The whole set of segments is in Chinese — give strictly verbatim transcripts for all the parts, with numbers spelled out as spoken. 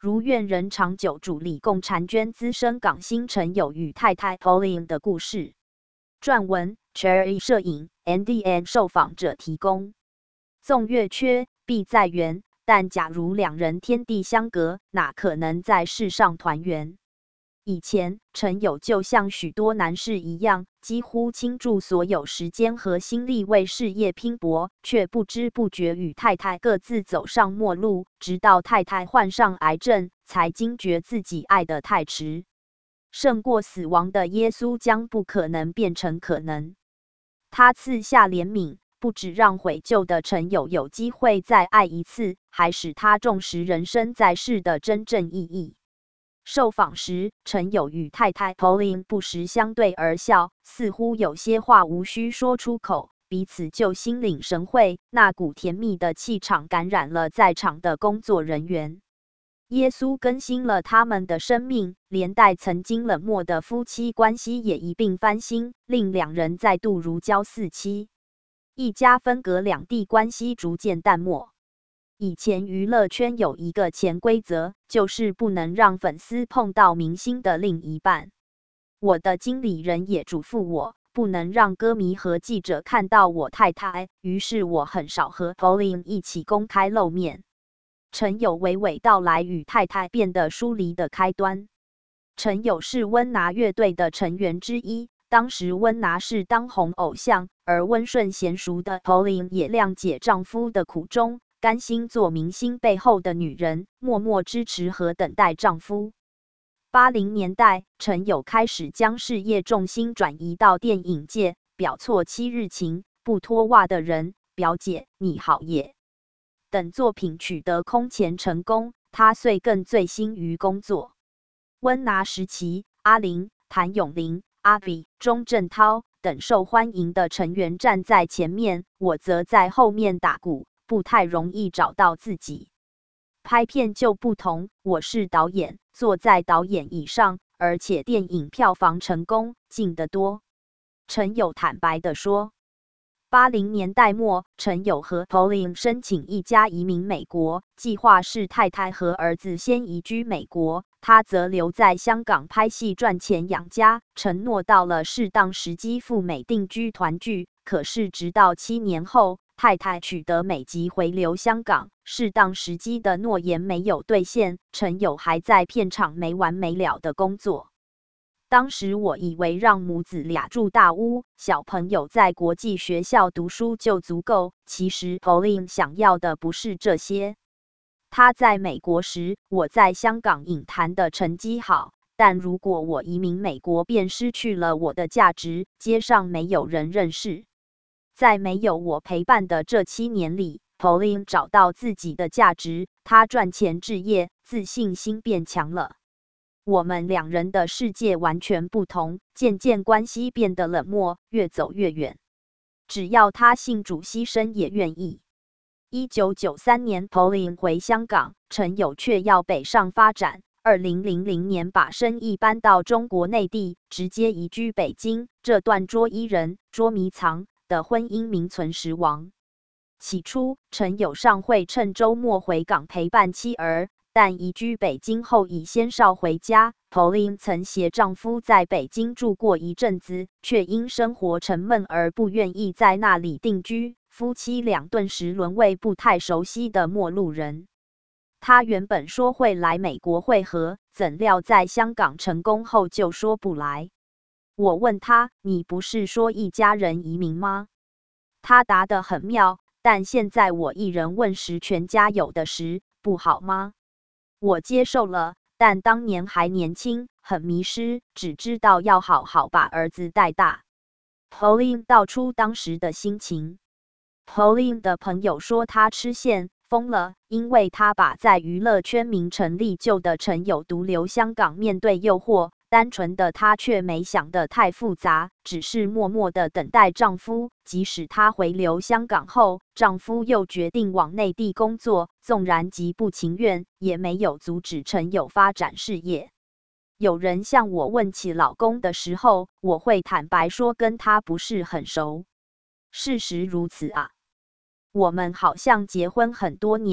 如愿人长久主理共婵娟资深港星陈友与太太 Pauline 的故事。撰文 Cherry 摄影 N D N 受访者提供。纵月缺，必在圆。但假如两人天地相隔，哪可能在世上团圆？以前，陈友就像许多男士一样，几乎倾注所有时间和心力为事业拼搏，却不知不觉与太太各自走上末路，直到太太患上癌症，才惊觉自己爱得太迟。胜过死亡的耶稣将不可能变成可能。他赐下怜悯，不只让悔疚的陈友有机会再爱一次，还使他重视人生在世的真正意义。受访时，陈友与太太 Pauline 不时相对而笑，似乎有些话无需说出口，彼此就心领神会，那股甜蜜的气场感染了在场的工作人员。耶稣更新了他们的生命，连带曾经冷漠的夫妻关系也一并翻新，令两人再度如胶似漆。一家分隔两地关系逐渐淡漠。以前娱乐圈有一个潜规则，就是不能让粉丝碰到明星的另一半。我的经理人也嘱咐我，不能让歌迷和记者看到我太太，于是我很少和 Pauline 一起公开露面。陈友娓娓道来与太太变得疏离的开端。陈友是温拿乐队的成员之一，当时温拿是当红偶像，而温顺娴熟的 Pauline 也谅解丈夫的苦衷，甘心做明星背后的女人，默默支持和等待丈夫。八零年代，陈友开始将事业重心转移到电影界，表错七日情、不脱袜的人、表姐、你好耶等作品取得空前成功，他遂更醉心于工作。温拿时期，阿玲、谭咏麟、阿 V、钟镇涛等受欢迎的成员站在前面，我则在后面打鼓，不太容易找到自己。拍片就不同，我是导演，坐在导演椅上，而且电影票房成功，近得多。陈友坦白地说。八零年代末，陈友和 Pauline 申请一家移民美国，计划是太太和儿子先移居美国，他则留在香港拍戏赚钱养家，承诺到了适当时机赴美定居团聚。可是直到七年后，太太取得美籍回流香港，适当时机的诺言没有兑现，陈友还在片场没完没了的工作。当时我以为让母子俩住大屋，小朋友在国际学校读书就足够，其实 Pauline 想要的不是这些。她在美国时，我在香港影坛的成绩好，但如果我移民美国，便失去了我的价值，街上没有人认识。在没有我陪伴的这七年里， Pauline 找到自己的价值，她赚钱置业，自信心变强了。我们两人的世界完全不同，渐渐关系变得冷漠，越走越远。只要他信主牺牲也愿意。一九九三年 Pauline 回香港，陈友却要北上发展。二零零零年把生意搬到中国内地，直接移居北京。这段捉伊人、捉迷藏的婚姻名存实亡。起初，陈友尚会趁周末回港陪伴妻儿。但移居北京后已先少回家。Pauline 曾携丈夫在北京住过一阵子，却因生活沉闷而不愿意在那里定居。夫妻俩顿时沦为不太熟悉的陌路人。他原本说会来美国会合，怎料在香港成功后就说不来。我问他：“你不是说一家人移民吗？”他答得很妙，但现在我一人问十全家有的时，不好吗？我接受了，但当年还年轻，很迷失，只知道要好好把儿子带大。Pauline 道出当时的心情。Pauline 的朋友说他吃线，疯了，因为他把在娱乐圈名成利就的陈友独留香港面对诱惑，单纯的她却没想得太复杂，只是默默的等待丈夫。即使她回流香港后，丈夫又决定往内地工作，纵然极不情愿，也没有阻止陈友发展事业。有人向我问起老公的时候，我会坦白说跟他不是很熟。事实如此啊。我们好像结婚很多年，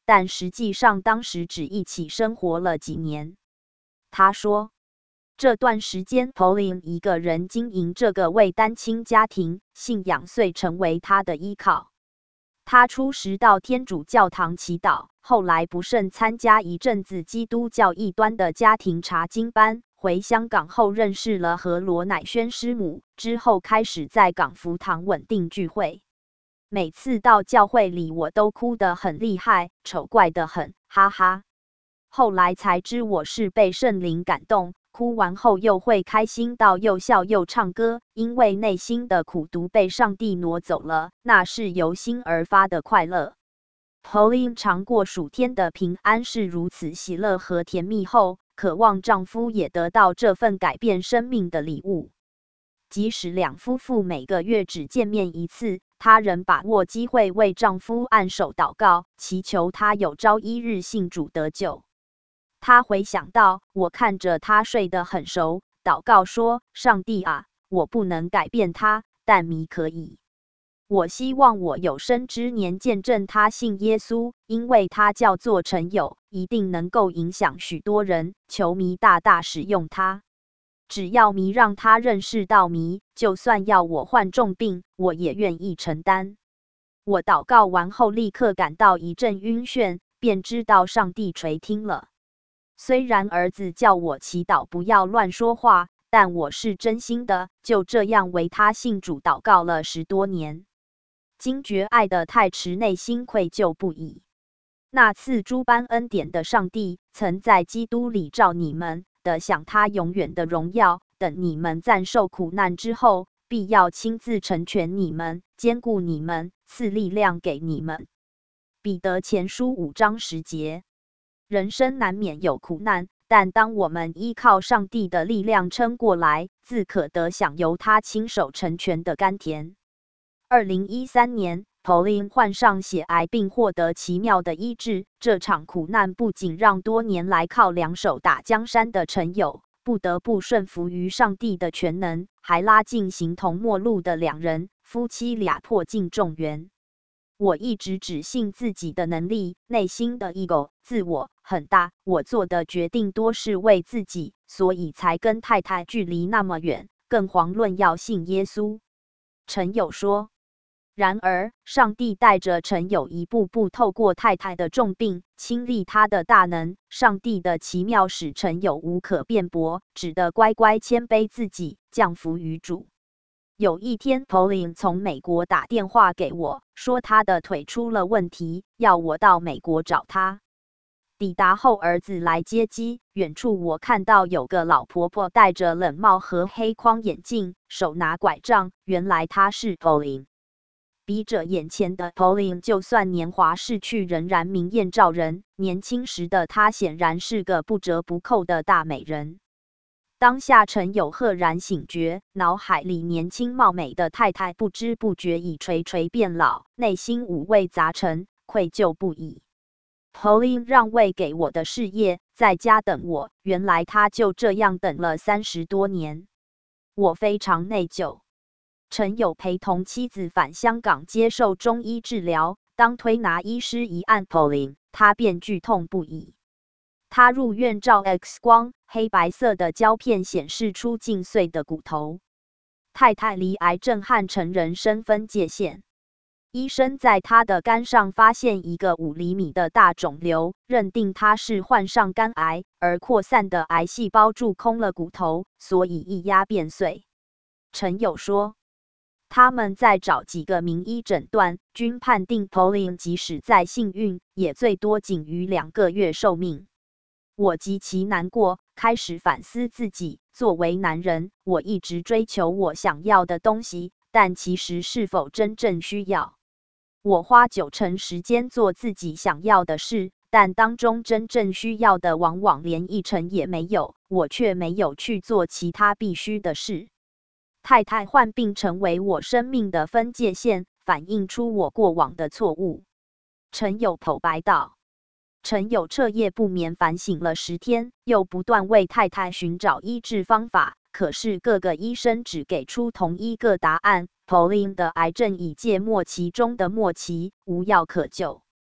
但实际上当时只一起生活了几年。他说，这段时间 Pauline 一个人经营这个为单亲家庭，信仰遂成为他的依靠。他初时到天主教堂祈祷，后来不慎参加一阵子基督教异端的家庭查经班。回香港后认识了何罗乃轩师母，之后开始在港福堂稳定聚会。每次到教会里，我都哭得很厉害，丑怪得很，哈哈。后来才知我是被圣灵感动，哭完后又会开心到又笑又唱歌，因为内心的苦毒被上帝挪走了，那是由心而发的快乐。Pauline 尝过数天的平安是如此喜乐和甜蜜后，渴望丈夫也得到这份改变生命的礼物。即使两夫妇每个月只见面一次，她仍把握机会为丈夫按手祷告，祈求他有朝一日信主得救。她回想到，我看着他睡得很熟，祷告说：上帝啊，我不能改变他，但你可以。我希望我有生之年见证他信耶稣，因为他叫做陈友，一定能够影响许多人，求弥大大使用他。只要弥让他认识到弥，就算要我患重病，我也愿意承担。我祷告完后立刻感到一阵晕眩，便知道上帝垂听了。虽然儿子叫我祈祷不要乱说话，但我是真心的，就这样为他信主祷告了十多年。惊觉爱得太迟，内心愧疚不已。那赐诸般恩典的上帝，曾在基督里召你们，得享他永远的荣耀。等你们暂受苦难之后，必要亲自成全你们，坚固你们，赐力量给你们。彼得前书五章十节。人生难免有苦难，但当我们依靠上帝的力量撑过来，自可得享由他亲手成全的甘甜。二零一三年 Pauline 患上血癌并获得奇妙的医治。这场苦难不仅让多年来靠两手打江山的陈友不得不顺服于上帝的全能，还拉近形同陌路的两人夫妻俩破镜重圆。我一直只信自己的能力，内心的 ego 自我很大，我做的决定多是为自己，所以才跟太太距离那么远，更遑论要信耶稣。陈友说。然而，上帝带着陈友一步步透过太太的重病，亲历他的大能。上帝的奇妙使陈友无可辩驳，只得乖乖谦卑自己，降服于主。有一天 ，Pauline 从美国打电话给我，说他的腿出了问题，要我到美国找他。抵达后，儿子来接机，远处我看到有个老婆婆戴着冷帽和黑框眼镜，手拿拐杖，原来她是 Pauline。比着眼前的 Pauline， 就算年华逝去，仍然明艳照人。年轻时的她显然是个不折不扣的大美人。当下陈友赫然醒觉，脑海里年轻貌美的太太不知不觉已垂垂变老，内心五味杂陈，愧疚不已。Pauline 让位给我的事业，在家等我，原来她就这样等了三十多年，我非常内疚。陈友陪同妻子返香港接受中医治疗，当推拿医师一按 Pauline， 他便剧痛不已。他入院照 X 光，黑白色的胶片显示出近碎的骨头。太太离癌症和成人生分界线。医生在他的肝上发现一个五厘米的大肿瘤，认定他是患上肝癌，而扩散的癌细胞蛀空了骨头，所以一压变碎。陈友说。他们再找几个名医诊断，均判定 Pauline 即使再幸运，也最多仅余两个月寿命。我极其难过，开始反思自己。作为男人，我一直追求我想要的东西，但其实是否真正需要？我花九成时间做自己想要的事，但当中真正需要的往往连一成也没有，我却没有去做其他必须的事。太太患病成为我生命的分界线，反映出我过往的错误。陈友剖白道。陈友彻夜不眠反省了十天，又不断为太太寻找医治方法，可是各个医生只给出同一个答案： Pauline 的癌症已届末期中的末期，无药可救。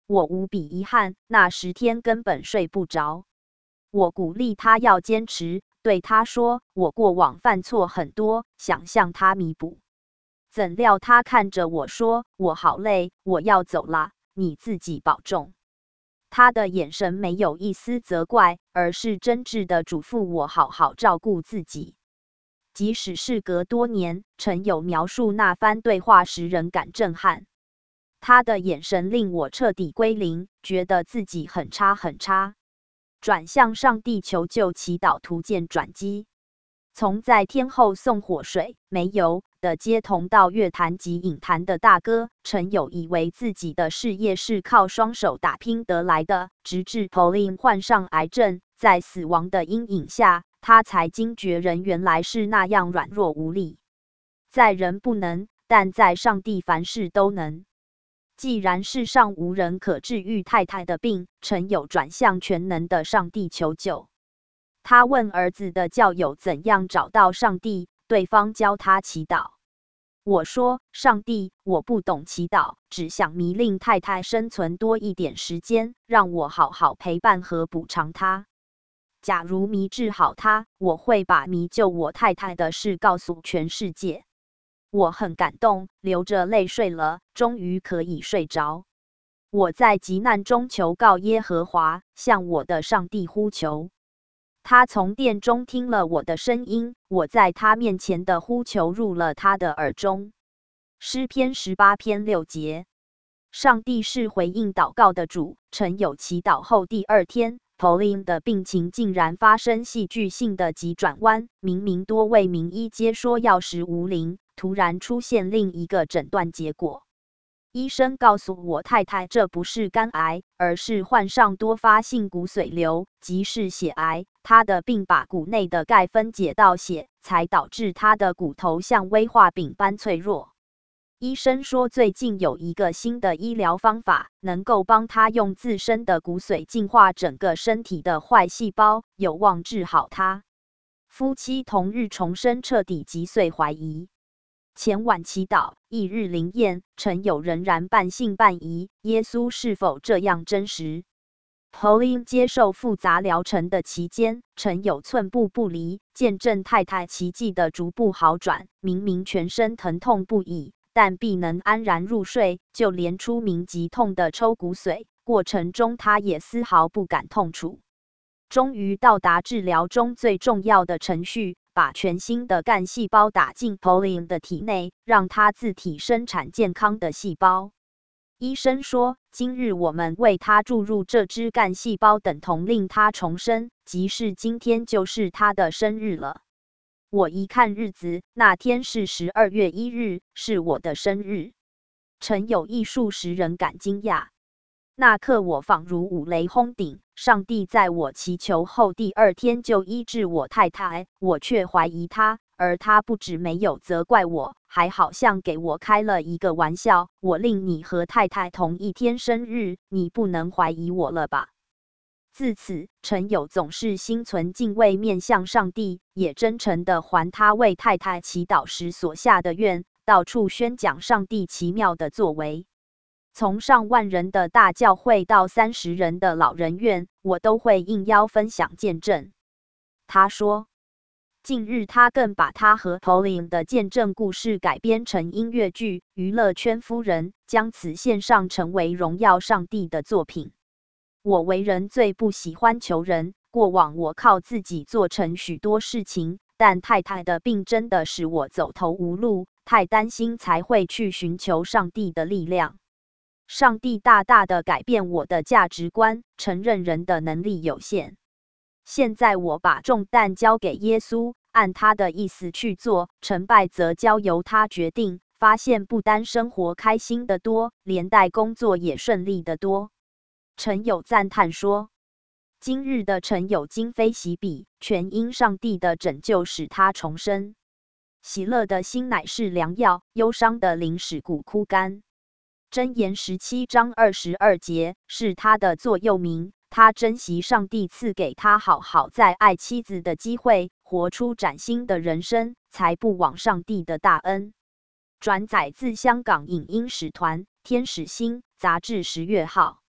我无比遗憾，那十天根本睡不着。我鼓励他要坚持，对他说，我过往犯错很多，想向他弥补。怎料他看着我说，我好累，我要走啦，你自己保重。他的眼神没有一丝责怪，而是真挚地嘱咐我好好照顾自己。即使事隔多年，陈友描述那番对话时仍感震撼。他的眼神令我彻底归零，觉得自己很差很差。转向上帝求救祈祷图鉴转机。从在天后送火水、煤油的街童到乐坛及影坛的大哥，陈友以为自己的事业是靠双手打拼得来的，直至 Pauline 患上癌症，在死亡的阴影下，他才惊觉人原来是那样软弱无力。在人不能，但在上帝凡事都能。既然世上无人可治愈太太的病，陈友转向全能的上帝求救。他问儿子的教友怎样找到上帝，对方教他祈祷。我说，上帝，我不懂祈祷，只想迷令太太生存多一点时间，让我好好陪伴和补偿她。假如迷治好她，我会把迷救我太太的事告诉全世界。我很感动，流着泪睡了，终于可以睡着。我在急难中求告耶和华，向我的上帝呼求。他从殿中听了我的声音，我在他面前的呼求入了他的耳中。诗篇十八篇六节。上帝是回应祷告的主。陈友祈祷后第二天， Pauline 的病情竟然发生戏剧性的急转弯，明明多位名医皆说药石无灵，突然出现另一个诊断结果。医生告诉我太太，这不是肝癌，而是患上多发性骨髓瘤，即是血癌。她的病把骨内的钙分解到血，才导致她的骨头像威化饼般脆弱。医生说，最近有一个新的医疗方法，能够帮她用自身的骨髓净化整个身体的坏细胞，有望治好她。夫妻同日重生，彻底击碎怀疑。前晚祈祷，翌日灵验，陈友仍然半信半疑，耶稣是否这样真实？ Pauline 接受复杂疗程的期间，陈友寸步不离，见证太太奇迹的逐步好转。明明全身疼痛不已，但必能安然入睡，就连出名极痛的抽骨髓过程中，他也丝毫不感痛楚。终于到达治疗中最重要的程序，把全新的干细胞打进 Pauline 的体内，让她自体生产健康的细胞。医生说，今日我们为她注入这支干细胞，等同令她重生，即是今天就是她的生日了。我一看日子，那天是十二月一日，是我的生日。陈友艺术使人感惊讶。那刻我仿如五雷轰顶，上帝在我祈求后第二天就医治我太太，我却怀疑他，而他不止没有责怪我，还好像给我开了一个玩笑。我令你和太太同一天生日，你不能怀疑我了吧？自此，陈友总是心存敬畏，面向上帝，也真诚地还他为太太祈祷时所下的愿，到处宣讲上帝奇妙的作为。从上万人的大教会到三十人的老人院，我都会应邀分享见证。他说，近日他更把他和 Pauline 的见证故事改编成音乐剧《娱乐圈夫人》，将此献上，成为荣耀上帝的作品。我为人最不喜欢求人，过往我靠自己做成许多事情，但太太的病真的使我走投无路，太担心才会去寻求上帝的力量。上帝大大的改变我的价值观，承认人的能力有限。现在我把重担交给耶稣，按他的意思去做，成败则交由他决定。发现不单生活开心得多，连带工作也顺利得多。陈友赞叹说，今日的陈友今非昔比，全因上帝的拯救使他重生。喜乐的心乃是良药，忧伤的灵使骨枯干。箴言十七章二十二节是他的座右铭，他珍惜上帝赐给他好好在爱妻子的机会，活出崭新的人生，才不枉上帝的大恩。转载自香港影音使团天使星杂志十月号。